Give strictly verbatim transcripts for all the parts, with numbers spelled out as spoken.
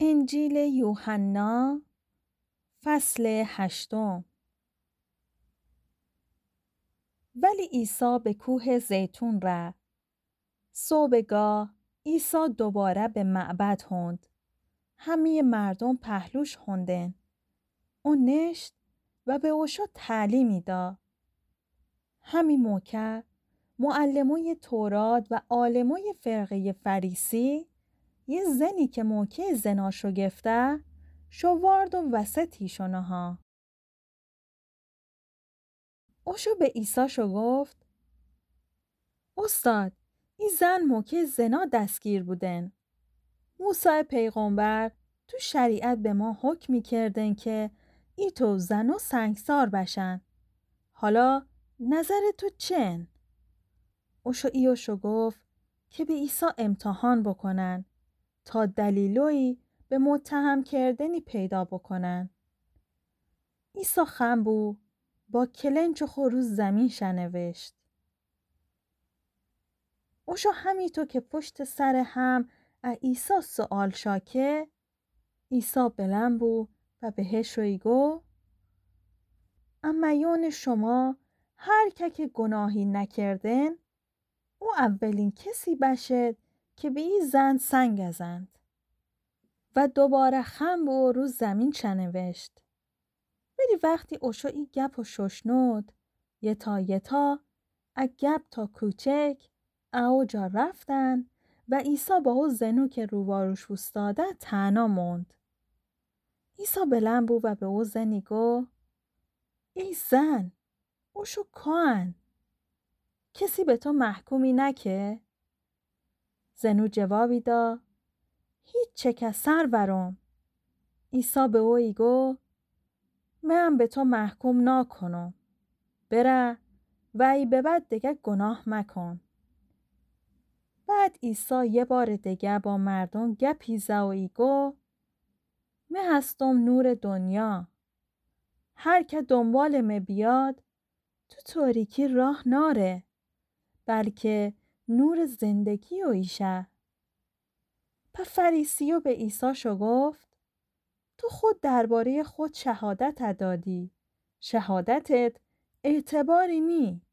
انجیل یوحنا فصل هشتم. ولی عیسی به کوه زیتون رفت. صبحگاه عیسی دوباره به معبد هند. همه مردم پهلوش هندن. او نشت و به اوشا تعلیمی دا. همی موقع معلمای تورات و عالمای فرقه فریسی یه زنی که موقع زنا شگفته شوارد و وسطی شنها. اوشو به عیسی شو گفت استاد این زن موقع زنا دستگیر بودن. موسی پیغمبر تو شریعت به ما حکم می‌کردن که ای تو زنا سنگسار بشن. حالا نظر تو چن؟ اوشو ایوشو گفت که به عیسی امتحان بکنن تا دلیلوی به متهم کردنی پیدا بکنن. عیسی خم بو با کلنج خروز زمین شنوشت. اوشو همیتو که پشت سر هم ا عیسی سوال شاکه عیسی بلند بو و بهش روی گو اما یون شما هر که که گناهی نکردن او اولین کسی بشد که به این زن سنگ ازند. و دوباره خم بو رو زمین شنوشت. ولی وقتی اوشو ای گپ و ششنود یه تا یه تا ا گپ تا کوچک او جا رفتن و عیسی با او زنو که رواروش وستاده تنها موند. عیسی بلند بو و به او زنی گو ای زن اوشو کان کسی به تو محکومی نکه؟ زنو جوابی دا هیچ چه که سر برم. عیسی به او ای گو من به تو محکوم نکنم. بره و ای به بعد دیگه گناه مکن. بعد عیسی یه بار دیگه با مردم گپی زد و ای گو من هستم نور دنیا. هر که دنبال من بیاد تو تاریکی راه ناره بلکه نور زندگی و ایشه. پس فریسیو به عیسی شو گفت تو خود درباره خود شهادت دادی. شهادتت اعتباری نی.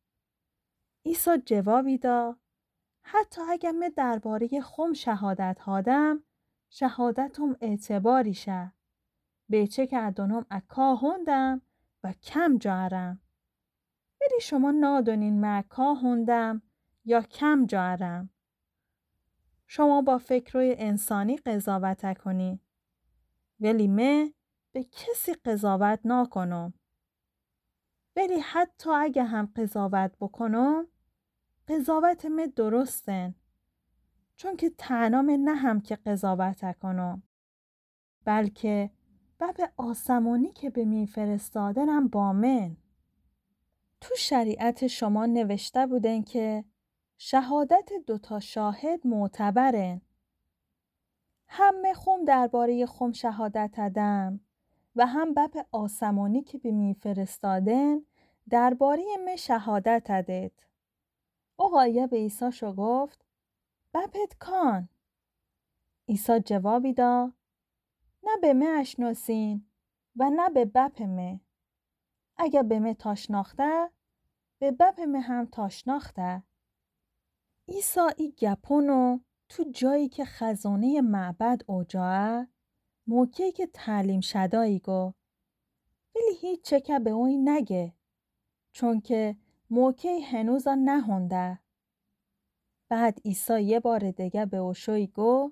عیسی جوابی دا حتی اگه من درباره خم شهادت هادم شهادتم اعتباری شه. بیچه که ادونم اکا هندم و کم جارم. ولی شما نادونین من اکا هندم یا کم جارم. شما با فکروی انسانی قضاوت کنی. ولی من به کسی قضاوت نکنم. ولی حتی اگه هم قضاوت بکنم قضاوت من درستن. چون که تنها من نه هم که قضاوت کنم. بلکه باب آسمانی که به می فرستادنم با من. تو شریعت شما نوشته بودن که شهادت دوتا شاهد معتبرن. هم خم درباره خم شهادت دادم و هم باب آسمانی که به می فرستادن درباره من شهادت دادید. آقایه به عیسی شو گفت بپت کان. عیسی جوابی دا نه به من اشناسین و نه به بپ من. اگه به من تاشناخته به بپ من هم تاشناخته. عیسی ای گپونو تو جایی که خزانه معبد اوجاه موقعی که تعلیم شدایی گو ولی هیچ چه که به اوی نگه چون که موقعی هنوزا نهنده. بعد عیسی یه بار دیگه به اوشوی گو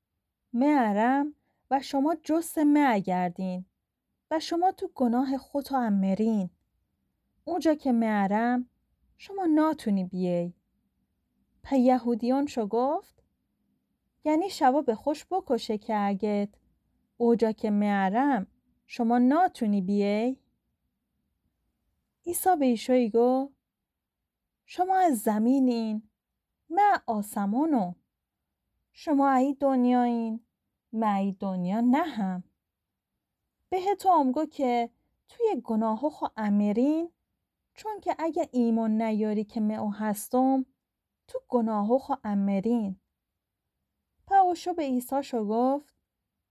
میارم و شما جست میاگردین و شما تو گناه خودتو امرین. اونجا که میارم شما ناتونی بیای. په یهودیان شو گفت یعنی شبا به خوش بکشه که اگه اونجا که میارم شما ناتونی بیای. عیسی به ایشوی گو شما از زمینین من آسمانو. شما ای دنیایین من ای دنیا نه هم. به تو امگو که توی گناهو خو امرین چون که اگه ایمان نیاری که من او هستم تو گناهو خو امرین. پاوشو به عیسی شو گفت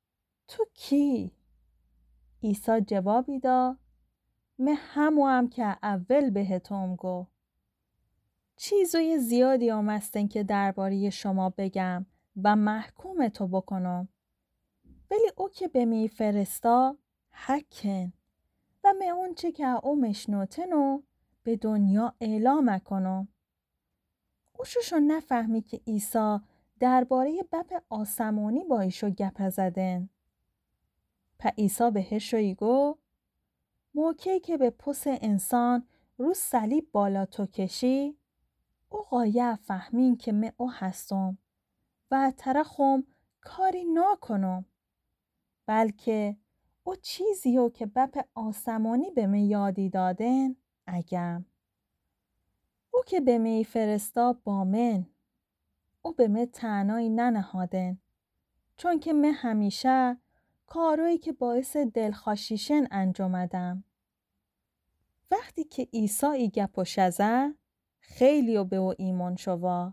تو کی؟ عیسی جوابی دا من همو هم که اول بهتم گو. چیزای زیادی آمستن که درباره شما بگم و محکوم تو بکنم. ولی او که به می فرستا حکن و من اون چه که او مشنوتنو به دنیا اعلام کنم. او شو نفهمی که عیسی درباره بپ آسمانی با ایشو گپ زدن. په عیسی بهش روی گو موقعی که به پس انسان رو صلیب بالا تو کشی او قایه فهمین که من او هستم و ترخم کاری نکنم بلکه او چیزیو که بپ آسمانی به من یادی دادن اگم. او که به می فرستا با من او به من تنهایی ننهادن چون که من همیشه کارایی که باعث دلخوشیشن انجامدم. وقتی که عیسی ای گپو شزه خیلیو به او ایمان شوا.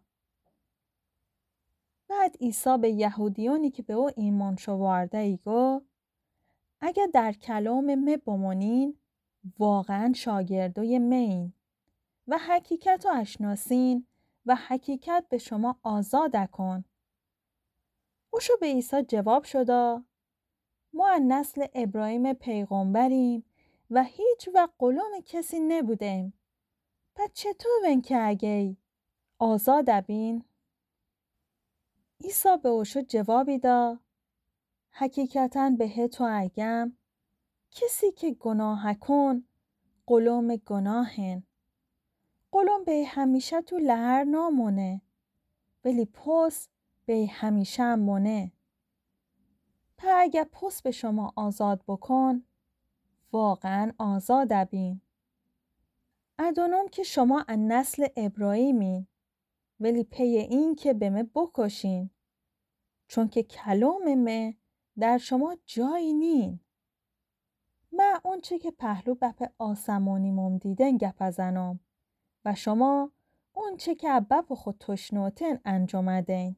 بعد عیسی به یهودیانی که به او ایمان شوارده ای گو اگر در کلام می بمانین واقعا شاگردای مین و حقیقت رو اشناسین و حقیقت به شما آزاد کن. اوشو به عیسی جواب شدا ما از نسل ابراهیم پیغمبریم و هیچ وقت غلام کسی نبودیم. پس چطور ون که اگه آزاد بین؟ عیسی به اوشو جوابی دا حقیقتاً به تو اگم کسی که گناه کن غلام گناهن. غلام به همیشه تو لهر نامونه ولی پس به همیشه هم مونه. پس اگه پس به شما آزاد بکن واقعا آزاد بین. ادونم که شما از نسل ابراهیمین ولی پی این که به من بکشین چون که کلام من در شما جایی نین. من اون چه که پهلو بپ آسمانی مم دیدن گپ زنم و شما اون چه که بپ خود تشنوتن انجامدین.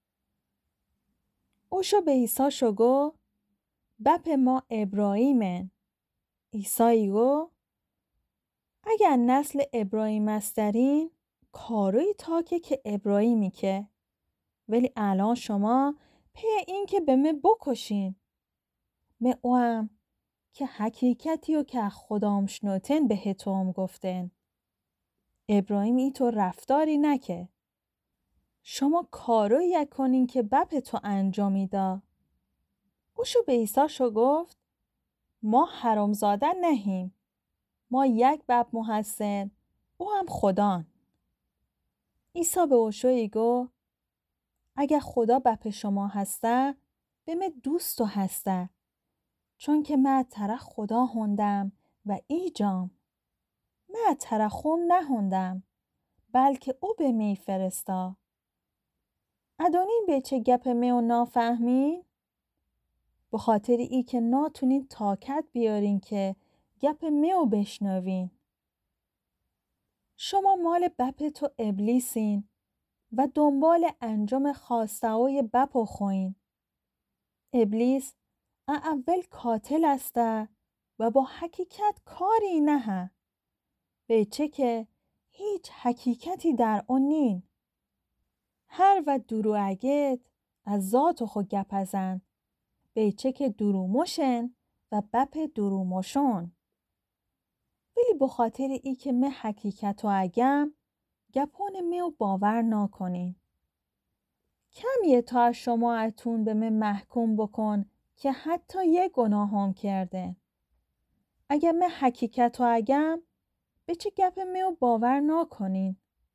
اوشو به عیسی شو گو بپ ما ابراهیمن. عیسی گو اگر نسل ابراهیم استرین کاروی تاکه که ابراهیمی که ولی الان شما پی این که به من بکشین. من اوام که حقیقتیو که خدام شنوتن به هتوم گفتن. ابراهیم ای تو رفتاری نکه. شما کاروی کنین که بپ تو انجامی دا. اوشو به عیسی شو گفت ما حرامزاده نهیم. ما یک بپ مو هستن او هم خدان. عیسی به اوشوی گو اگه خدا بپ شما هسته به من دوستو هسته چون که من تره خدا هندم و ایجام. من تره خوم نهندم بلکه او به می فرستا. ادونین به چه گپ میو نافهمین؟ به خاطر ای که ناتونین طاقت بیارین که گپ میو بشنوین. شما مال بپ تو ابلیسین و دنبال انجام خواسته‌های بپو خوین. ابلیس اول قاتل استه و با حقیقت کاری نهه. به چه که هیچ حقیقتی در اون نین. هر و دروغت از ذات خود گپزن. به چه که دروموشن و بپ دروموشون. ولی بخاطر ای که من حقیقتو اگم گپون میو باور نکنین. کمیه تا از شما اتون به من محکوم بکن که حتی یه گناه هم کرده. اگه من حقیقتو اگم به چه گپ میو باور نکنین.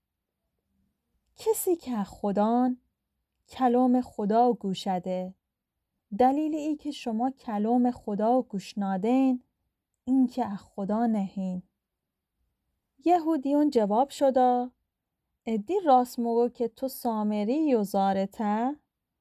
کسی که خدان کلام خدا گوشده. دلیل ای که شما کلام خدا گوش نادین این که از خدا نهین. یهودیون جواب شدا ادی راست موگو که تو سامری و زارته؟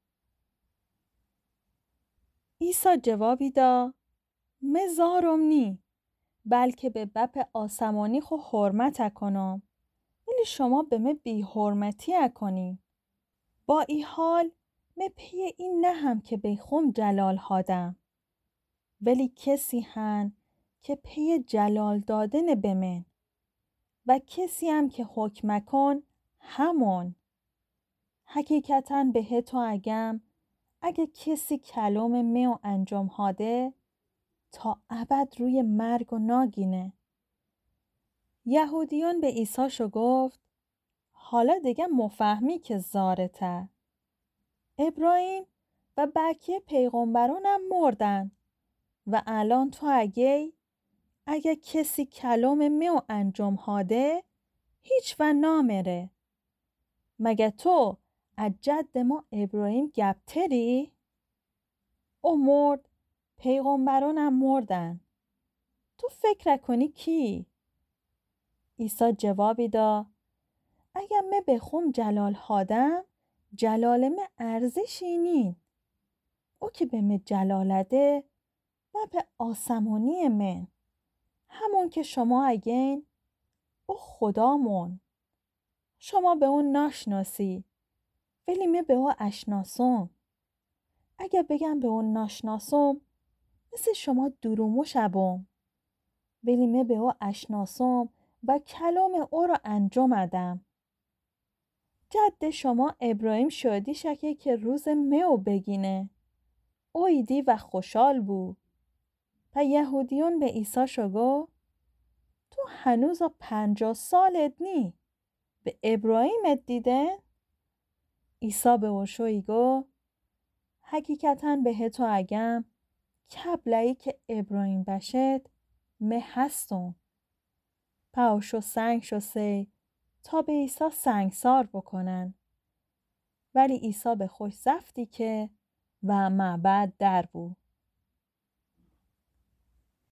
عیسی جوابی دا مزارم نی بلکه به بپ آسمانی خو حرمت کنم ولی شما به من بی حرمتی کنی. با ای حال مپی این نه هم که بیخوم جلال هادم، ولی کسی هن که پی جلال دادن بمن، و کسی هم که حکم کن همون. حقیقتاً به تو اگم، اگه کسی کلام میو انجام هاده، تا ابد روی مرگ و ناگینه. یهودیان به عیسی شو گفت حالا دیگه مفهمی که زارته. ابراهیم و بقیه پیغمبران هم مردن و الان تو اگه اگه کسی کلام میو انجام هاده هیچ و نامره. مگه تو از جد ما ابراهیم گبتری؟ او مرد، پیغمبران هم مردن. تو فکر کنی کی؟ عیسی جوابی دا اگه من بخوم جلال هادم، جلال من ارزشی نین. او که به من جلالده و به آسمانی من. همون که شما اگین او خدامون. شما به اون ناشناسی، ولی من به او اشناسم. اگه بگم به اون ناشناسم، مثل شما درومو شبم. ولی من به او اشناسم و کلام او را انجام ادم. جد شما ابراهیم شادی شکه که روز میو بگینه. او ایدی و خوشحال بود. و یهودیون به عیسی شو گو تو هنوز پنجاه سالت نی. به ابراهیم دیدن؟ عیسی به اوشوی گو حقیقتاً به تو اگم کبلایی که ابراهیم بشد مه هستم. پاوشو سنگ شو سی تا به عیسی سنگسار بکنن. ولی عیسی به خوش زفتی که و معبد در بود.